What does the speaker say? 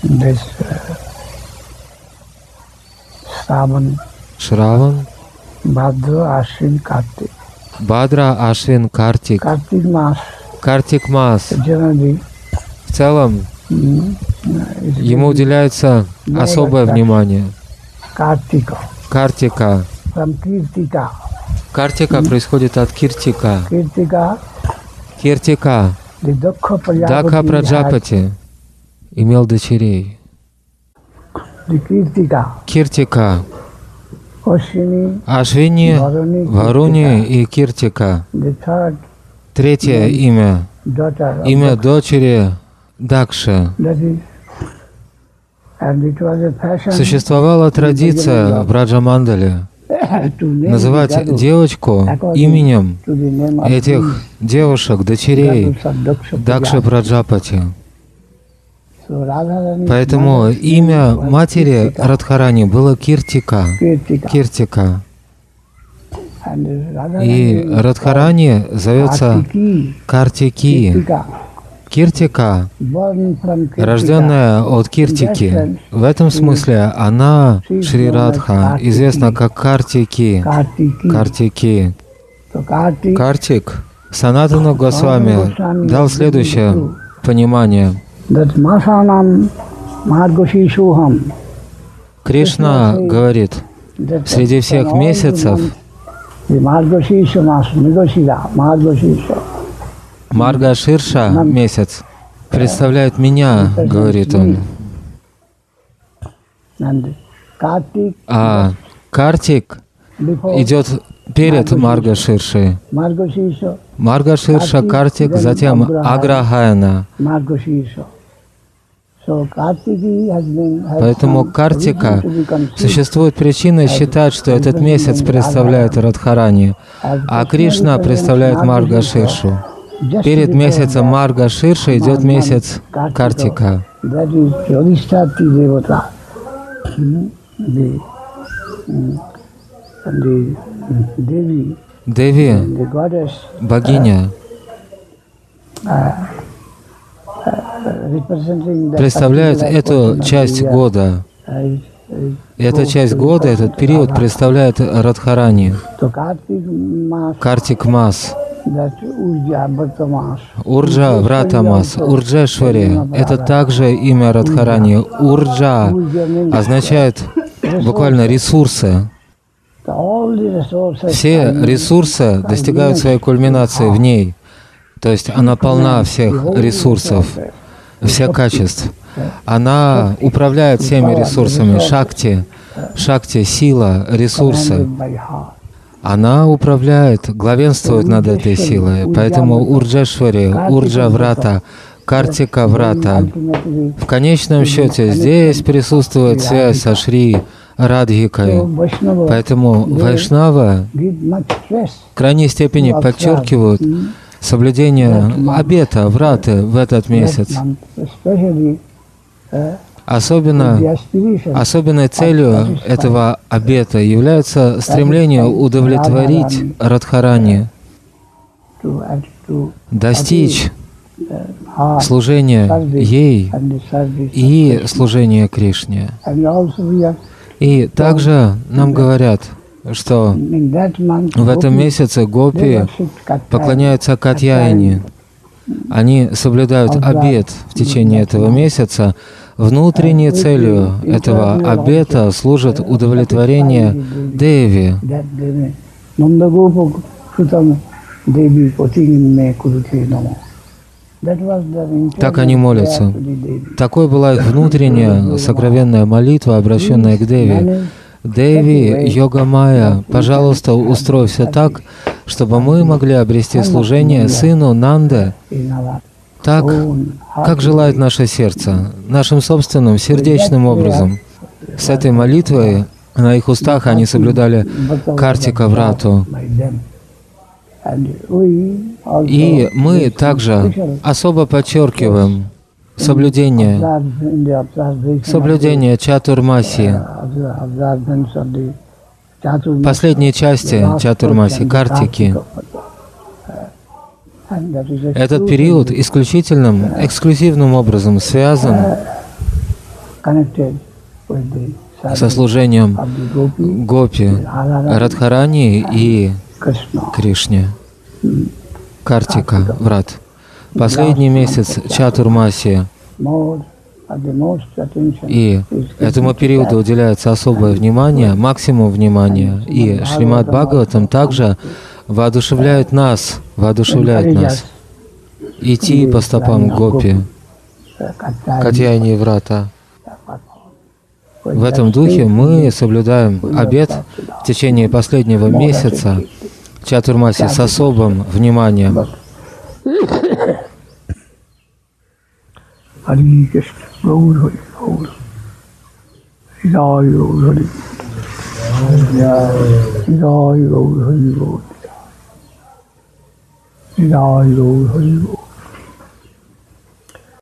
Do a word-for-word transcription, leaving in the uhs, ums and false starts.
this Shravan, Шраван, Bhadra, Ashwin, Kartik. Бадра, Ашвин, Картик. Kartik Mas, Картик Мас. generally, В целом, mm, is ему уделяется особое внимание. Kartika, Картика. from Kirtika. Картика происходит от Киртика. Kirtika, Киртика, the Dakha Дакха Prajapati, had Праджапати, имел дочерей. the Kirtika, Киртика, Ashwini, Ашвини, Varuni, Варуни и Киртика. the third Третье имя, daughter of имя Dakha. дочери Дакши. That is, and it was a fashion Существовала традиция в Браджамандале to name называть the Gadu девочку именем to the name of этих девушек, дочерей Gadus of Daksha Дакши Prajapati. Праджапати. So Radharani, Поэтому mother's имя name was матери Kirtika. Радхарани было Киртика. Kirtika. Киртика. And Radharani И was Радхарани зовется Kartiki, Картики. Kirtika, Киртика, born from Kirtika. рожденная от Киртики. В этом смысле она, Шри Радха, известна как Картики. Kartiki. Картики. So Kartik, Картик. Санатана Госвами дал следующее понимание. that Masanam Margashishuham. Кришна говорит, That среди всех from all the месяцев months, the Margashisha mas, Mridashira, Margashisha. Марга Ширша месяц представляет меня, говорит он. And Kartik А Картик before идет перед Марга Ширшей. Margashisha, Марга Ширша, Картик, затем Аграхаяна. Margashisha. So Kartiki has been, has Поэтому some Картика reason to be considered существует причина считать, что этот месяц представляет Радхарани, as а Кришна представляет Марга Ширшу. just Перед before месяцем that, Марга Ширша идет месяц Картика. that is Yogishthati Devata. Hmm? The, hmm, the Devi, Деви, the goddess, богиня, representing the представляет particular эту portion of the часть year, года. is- is И эта so часть very года, important этот to период Radha. представляет Радхарани. So Kartik Mas, Картик Мас, that Urja Bharta Mas. Урджа Вратамас, Урджешвари — это также имя Радхарани. Урджа означает буквально ресурсы. All the resources Все are in- ресурсы достигают своей кульминации в ней. То есть она полна всех ресурсов, всех качеств. Она управляет всеми ресурсами. Шакти, шакти, сила, ресурсы. commanded by her. Она управляет, главенствует над этой силой. Поэтому Урджешвари, Урджа Врата, Картика Врата. Ultimately, В конечном счете здесь присутствует связь со Шри so Радхикой. Vaishnava Поэтому вайшнавы give much stress в крайней степени to подчеркивают observe, hmm, соблюдение обета Враты в этот месяц. that month, especially uh, Особенно, the aspiration особенной целью этого обета является стремление удовлетворить Радхарани, to, and to достичь her служения ей and the service of и Krishna. служения Кришне. And also we are И также нам говорят, что in that month в этом Gopis, месяце they гопи worship Katyayani. поклоняются Катьяине. Они соблюдают обет в течение этого месяца. Внутренней целью этого обета служит удовлетворение Деви. That Devi, Nandagopa Sutam Devi Potimme Kuruti Namo. That was the Так они internal молятся. prayer to the Devi. Такой была их внутренняя сокровенная молитва, обращенная к Деви. Деви, Йога Майя, пожалуйста, устрой все так, чтобы мы могли обрести служение сыну Нанды In our так, own heart. как желает наше сердце, нашим собственным сердечным образом. С этой молитвой на их устах они соблюдали Картика Врату. By them. And we also И мы make также special особо подчеркиваем соблюдение, observe- in the observation of соблюдение Чатурмаси, the, obser- observance of the Chaturmasi, последней части the last Чатурмаси, portion, the Картики. Kartika. And that is Этот exclusive период исключительным, эксклюзивным образом связан connected with the со service служением of the Gopi, Гопи, Радхарани и Krishna. Кришне. Картика, Врат. Последний месяц Чатурмаси, More, uh, the most attention и is этому given to периоду that. уделяется особое внимание, максимум внимания. И Шримад Бхагаватам также воодушевляет нас, воодушевляет нас идти по стопам Гопи, Uh, Katyayani. Катьяни и Врата. В этом духе мы соблюдаем обет в течение последнего месяца Чатурмаси с особым вниманием. Hare Krishna, Gaur Hari Gaur. Jai Gaur Hari. Jai Gaur Hari Gaur. Jai Gaur Hari Gaur.